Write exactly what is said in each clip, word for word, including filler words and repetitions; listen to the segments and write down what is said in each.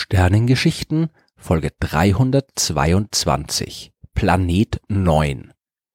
Sternengeschichten, Folge dreihundertzweiundzwanzig, Planet neun.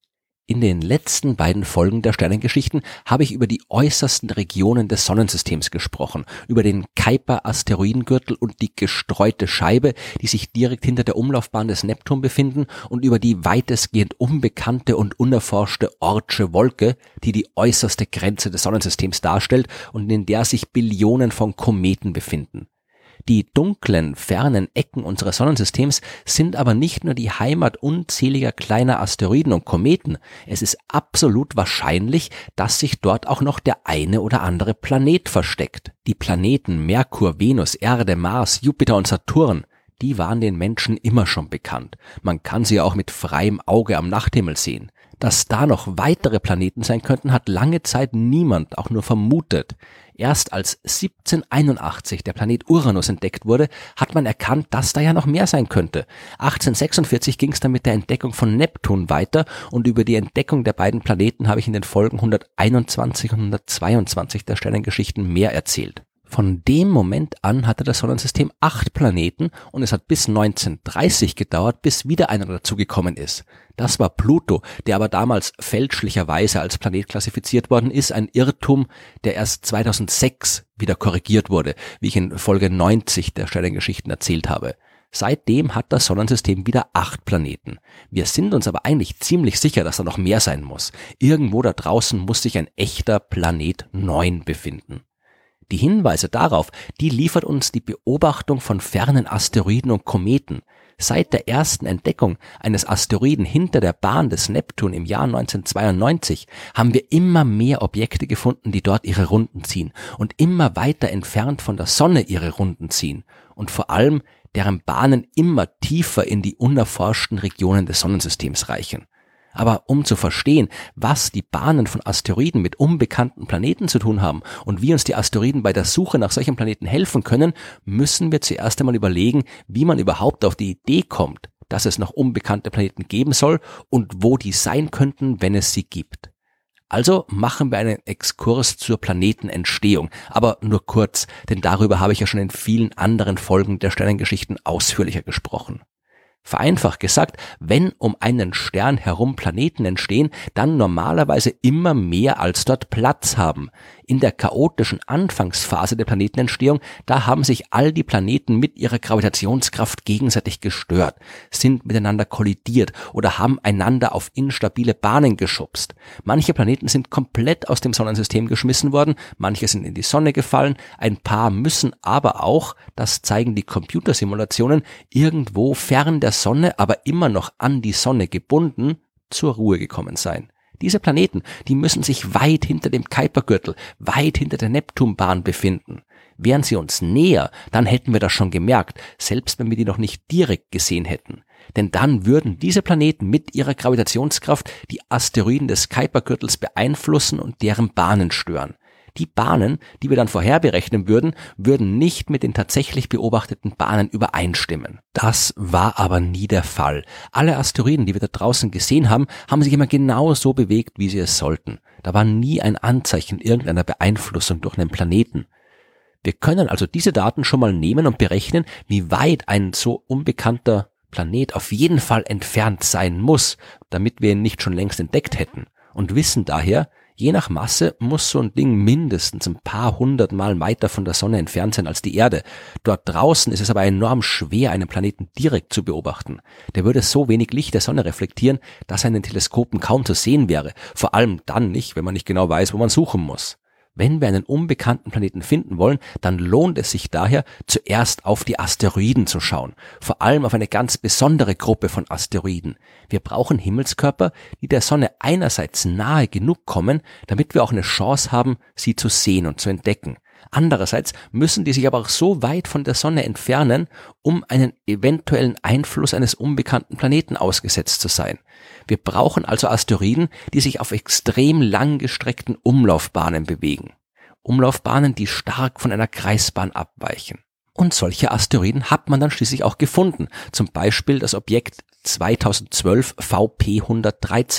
In den letzten beiden Folgen der Sternengeschichten habe ich über die äußersten Regionen des Sonnensystems gesprochen, über den Kuiper-Asteroidengürtel und die gestreute Scheibe, die sich direkt hinter der Umlaufbahn des Neptun befinden, und über die weitestgehend unbekannte und unerforschte Oortsche Wolke, die die äußerste Grenze des Sonnensystems darstellt und in der sich Billionen von Kometen befinden. Die dunklen, fernen Ecken unseres Sonnensystems sind aber nicht nur die Heimat unzähliger kleiner Asteroiden und Kometen, es ist absolut wahrscheinlich, dass sich dort auch noch der eine oder andere Planet versteckt. Die Planeten Merkur, Venus, Erde, Mars, Jupiter und Saturn, die waren den Menschen immer schon bekannt. Man kann sie auch mit freiem Auge am Nachthimmel sehen. Dass da noch weitere Planeten sein könnten, hat lange Zeit niemand auch nur vermutet. Erst als siebzehnhunderteinundachtzig der Planet Uranus entdeckt wurde, hat man erkannt, dass da ja noch mehr sein könnte. achtzehnhundertsechsundvierzig ging es dann mit der Entdeckung von Neptun weiter und über die Entdeckung der beiden Planeten habe ich in den Folgen hunderteinundzwanzig und hundertzweiundzwanzig der Sternengeschichten mehr erzählt. Von dem Moment an hatte das Sonnensystem acht Planeten und es hat bis neunzehnhundertdreißig gedauert, bis wieder einer dazugekommen ist. Das war Pluto, der aber damals fälschlicherweise als Planet klassifiziert worden ist, ein Irrtum, der erst zweitausendsechs wieder korrigiert wurde, wie ich in Folge neunzig der Sternengeschichten erzählt habe. Seitdem hat das Sonnensystem wieder acht Planeten. Wir sind uns aber eigentlich ziemlich sicher, dass da noch mehr sein muss. Irgendwo da draußen muss sich ein echter Planet neun befinden. Die Hinweise darauf, die liefert uns die Beobachtung von fernen Asteroiden und Kometen. Seit der ersten Entdeckung eines Asteroiden hinter der Bahn des Neptun im Jahr neunzehnhundertzweiundneunzig haben wir immer mehr Objekte gefunden, die dort ihre Runden ziehen und immer weiter entfernt von der Sonne ihre Runden ziehen und vor allem deren Bahnen immer tiefer in die unerforschten Regionen des Sonnensystems reichen. Aber um zu verstehen, was die Bahnen von Asteroiden mit unbekannten Planeten zu tun haben und wie uns die Asteroiden bei der Suche nach solchen Planeten helfen können, müssen wir zuerst einmal überlegen, wie man überhaupt auf die Idee kommt, dass es noch unbekannte Planeten geben soll und wo die sein könnten, wenn es sie gibt. Also machen wir einen Exkurs zur Planetenentstehung, aber nur kurz, denn darüber habe ich ja schon in vielen anderen Folgen der Sternengeschichten ausführlicher gesprochen. Vereinfacht gesagt, wenn um einen Stern herum Planeten entstehen, dann normalerweise immer mehr als dort Platz haben. In der chaotischen Anfangsphase der Planetenentstehung, da haben sich all die Planeten mit ihrer Gravitationskraft gegenseitig gestört, sind miteinander kollidiert oder haben einander auf instabile Bahnen geschubst. Manche Planeten sind komplett aus dem Sonnensystem geschmissen worden, manche sind in die Sonne gefallen, ein paar müssen aber auch, das zeigen die Computersimulationen, irgendwo fern der Sonne, aber immer noch an die Sonne gebunden, zur Ruhe gekommen sein. Diese Planeten, die müssen sich weit hinter dem Kuipergürtel, weit hinter der Neptunbahn befinden. Wären sie uns näher, dann hätten wir das schon gemerkt, selbst wenn wir die noch nicht direkt gesehen hätten. Denn dann würden diese Planeten mit ihrer Gravitationskraft die Asteroiden des Kuipergürtels beeinflussen und deren Bahnen stören. Die Bahnen, die wir dann vorher berechnen würden, würden nicht mit den tatsächlich beobachteten Bahnen übereinstimmen. Das war aber nie der Fall. Alle Asteroiden, die wir da draußen gesehen haben, haben sich immer genau so bewegt, wie sie es sollten. Da war nie ein Anzeichen irgendeiner Beeinflussung durch einen Planeten. Wir können also diese Daten schon mal nehmen und berechnen, wie weit ein so unbekannter Planet auf jeden Fall entfernt sein muss, damit wir ihn nicht schon längst entdeckt hätten. Und wissen daher, je nach Masse muss so ein Ding mindestens ein paar hundert Mal weiter von der Sonne entfernt sein als die Erde. Dort draußen ist es aber enorm schwer, einen Planeten direkt zu beobachten. Der würde so wenig Licht der Sonne reflektieren, dass er in den Teleskopen kaum zu sehen wäre. Vor allem dann nicht, wenn man nicht genau weiß, wo man suchen muss. Wenn wir einen unbekannten Planeten finden wollen, dann lohnt es sich daher, zuerst auf die Asteroiden zu schauen. Vor allem auf eine ganz besondere Gruppe von Asteroiden. Wir brauchen Himmelskörper, die der Sonne einerseits nahe genug kommen, damit wir auch eine Chance haben, sie zu sehen und zu entdecken. Andererseits müssen die sich aber auch so weit von der Sonne entfernen, um einen eventuellen Einfluss eines unbekannten Planeten ausgesetzt zu sein. Wir brauchen also Asteroiden, die sich auf extrem langgestreckten Umlaufbahnen bewegen. Umlaufbahnen, die stark von einer Kreisbahn abweichen. Und solche Asteroiden hat man dann schließlich auch gefunden. Zum Beispiel das Objekt zweitausendzwölf V P hundertdreizehn.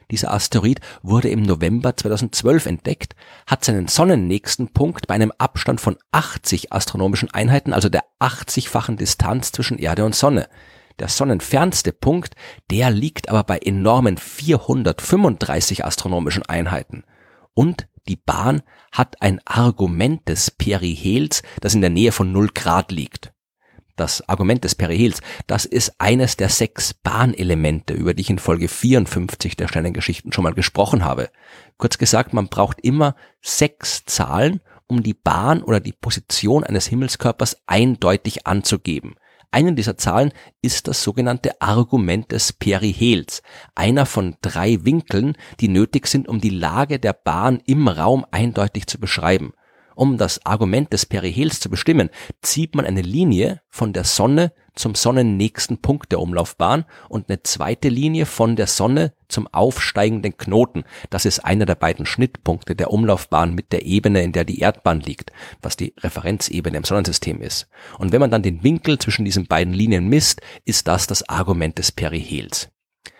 Dieser Asteroid wurde im November zweitausendzwölf entdeckt, hat seinen sonnennächsten Punkt bei einem Abstand von achtzig astronomischen Einheiten, also der achtzigfachen Distanz zwischen Erde und Sonne. Der sonnenfernste Punkt, der liegt aber bei enormen vierhundertfünfunddreißig astronomischen Einheiten. Und die Bahn hat ein Argument des Perihels, das in der Nähe von null Grad liegt. Das Argument des Perihels, das ist eines der sechs Bahnelemente, über die ich in Folge vierundfünfzig der Sternengeschichten schon mal gesprochen habe. Kurz gesagt, man braucht immer sechs Zahlen, um die Bahn oder die Position eines Himmelskörpers eindeutig anzugeben. Eine dieser Zahlen ist das sogenannte Argument des Perihels, einer von drei Winkeln, die nötig sind, um die Lage der Bahn im Raum eindeutig zu beschreiben. Um das Argument des Perihels zu bestimmen, zieht man eine Linie von der Sonne zum sonnennächsten Punkt der Umlaufbahn und eine zweite Linie von der Sonne zum aufsteigenden Knoten. Das ist einer der beiden Schnittpunkte der Umlaufbahn mit der Ebene, in der die Erdbahn liegt, was die Referenzebene im Sonnensystem ist. Und wenn man dann den Winkel zwischen diesen beiden Linien misst, ist das das Argument des Perihels.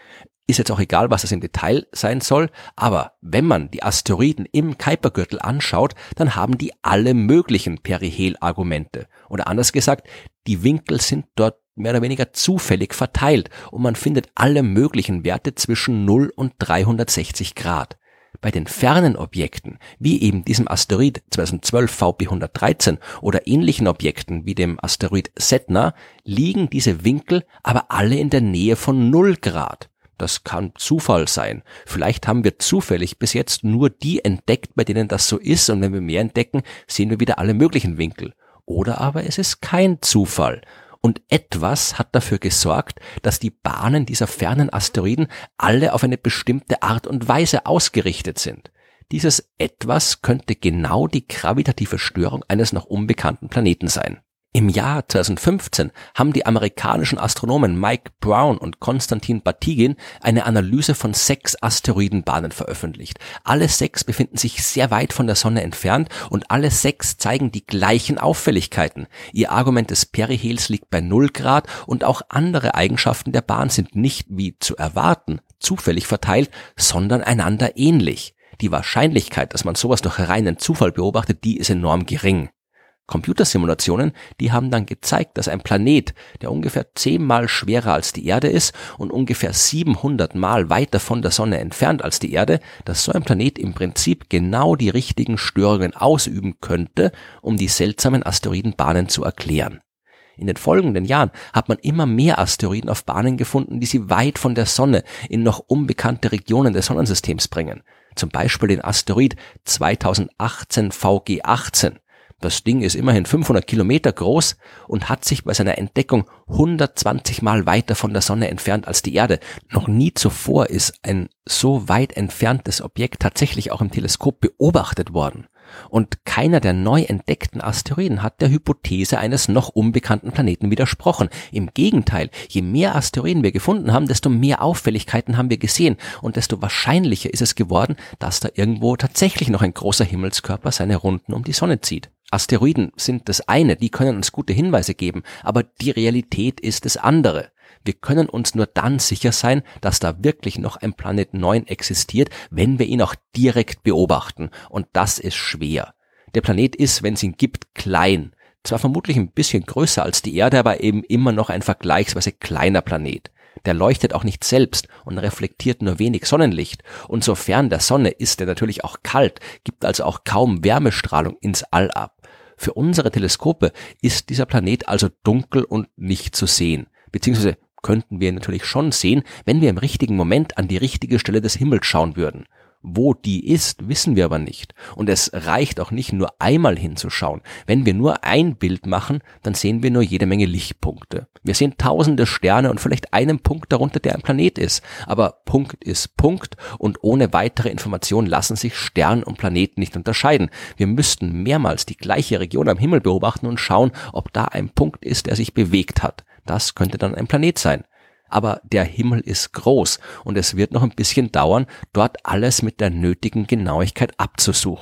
Ist jetzt auch egal, was das im Detail sein soll, aber wenn man die Asteroiden im Kuipergürtel anschaut, dann haben die alle möglichen Perihel-Argumente. Oder anders gesagt, die Winkel sind dort mehr oder weniger zufällig verteilt und man findet alle möglichen Werte zwischen null und dreihundertsechzig Grad. Bei den fernen Objekten, wie eben diesem Asteroid zweitausendzwölf V P hundertdreizehn oder ähnlichen Objekten wie dem Asteroid Sedna, liegen diese Winkel aber alle in der Nähe von null Grad. Das kann Zufall sein. Vielleicht haben wir zufällig bis jetzt nur die entdeckt, bei denen das so ist, und wenn wir mehr entdecken, sehen wir wieder alle möglichen Winkel. Oder aber es ist kein Zufall. Und etwas hat dafür gesorgt, dass die Bahnen dieser fernen Asteroiden alle auf eine bestimmte Art und Weise ausgerichtet sind. Dieses Etwas könnte genau die gravitative Störung eines noch unbekannten Planeten sein. Im Jahr zweitausendfünfzehn haben die amerikanischen Astronomen Mike Brown und Konstantin Batygin eine Analyse von sechs Asteroidenbahnen veröffentlicht. Alle sechs befinden sich sehr weit von der Sonne entfernt und alle sechs zeigen die gleichen Auffälligkeiten. Ihr Argument des Perihels liegt bei null Grad und auch andere Eigenschaften der Bahn sind nicht, wie zu erwarten, zufällig verteilt, sondern einander ähnlich. Die Wahrscheinlichkeit, dass man sowas durch reinen Zufall beobachtet, die ist enorm gering. Computersimulationen, die haben dann gezeigt, dass ein Planet, der ungefähr zehnmal schwerer als die Erde ist und ungefähr siebenhundert Mal weiter von der Sonne entfernt als die Erde, dass so ein Planet im Prinzip genau die richtigen Störungen ausüben könnte, um die seltsamen Asteroidenbahnen zu erklären. In den folgenden Jahren hat man immer mehr Asteroiden auf Bahnen gefunden, die sie weit von der Sonne in noch unbekannte Regionen des Sonnensystems bringen. Zum Beispiel den Asteroid zweitausendachtzehn V G achtzehn. Das Ding ist immerhin fünfhundert Kilometer groß und hat sich bei seiner Entdeckung hundertzwanzig Mal weiter von der Sonne entfernt als die Erde. Noch nie zuvor ist ein so weit entferntes Objekt tatsächlich auch im Teleskop beobachtet worden. Und keiner der neu entdeckten Asteroiden hat der Hypothese eines noch unbekannten Planeten widersprochen. Im Gegenteil, je mehr Asteroiden wir gefunden haben, desto mehr Auffälligkeiten haben wir gesehen und desto wahrscheinlicher ist es geworden, dass da irgendwo tatsächlich noch ein großer Himmelskörper seine Runden um die Sonne zieht. Asteroiden sind das eine, die können uns gute Hinweise geben, aber die Realität ist das andere. Wir können uns nur dann sicher sein, dass da wirklich noch ein Planet neun existiert, wenn wir ihn auch direkt beobachten. Und das ist schwer. Der Planet ist, wenn es ihn gibt, klein. Zwar vermutlich ein bisschen größer als die Erde, aber eben immer noch ein vergleichsweise kleiner Planet. Der leuchtet auch nicht selbst und reflektiert nur wenig Sonnenlicht. Und so fern der Sonne ist er natürlich auch kalt, gibt also auch kaum Wärmestrahlung ins All ab. Für unsere Teleskope ist dieser Planet also dunkel und nicht zu sehen. Beziehungsweise könnten wir ihn natürlich schon sehen, wenn wir im richtigen Moment an die richtige Stelle des Himmels schauen würden. Wo die ist, wissen wir aber nicht. Und es reicht auch nicht, nur einmal hinzuschauen. Wenn wir nur ein Bild machen, dann sehen wir nur jede Menge Lichtpunkte. Wir sehen tausende Sterne und vielleicht einen Punkt darunter, der ein Planet ist. Aber Punkt ist Punkt und ohne weitere Information lassen sich Stern und Planeten nicht unterscheiden. Wir müssten mehrmals die gleiche Region am Himmel beobachten und schauen, ob da ein Punkt ist, der sich bewegt hat. Das könnte dann ein Planet sein. Aber der Himmel ist groß und es wird noch ein bisschen dauern, dort alles mit der nötigen Genauigkeit abzusuchen.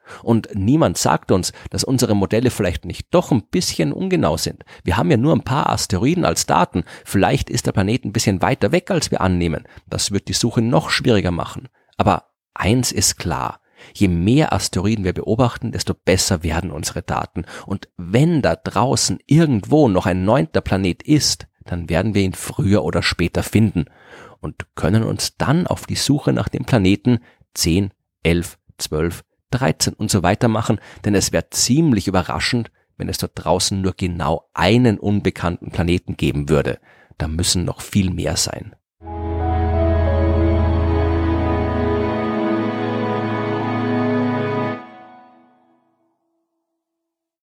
Und niemand sagt uns, dass unsere Modelle vielleicht nicht doch ein bisschen ungenau sind. Wir haben ja nur ein paar Asteroiden als Daten. Vielleicht ist der Planet ein bisschen weiter weg, als wir annehmen. Das wird die Suche noch schwieriger machen. Aber eins ist klar. Je mehr Asteroiden wir beobachten, desto besser werden unsere Daten. Und wenn da draußen irgendwo noch ein neunter Planet ist, dann werden wir ihn früher oder später finden und können uns dann auf die Suche nach dem Planeten zehn, elf, zwölf, dreizehn und so weiter machen, denn es wäre ziemlich überraschend, wenn es dort draußen nur genau einen unbekannten Planeten geben würde. Da müssen noch viel mehr sein.